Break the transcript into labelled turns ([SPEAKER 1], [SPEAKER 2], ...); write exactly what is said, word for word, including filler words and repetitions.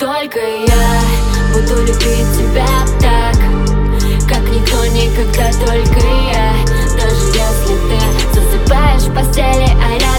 [SPEAKER 1] только я буду любить тебя так, как никто никогда, только я. Даже если ты засыпаешь в постели, а рядом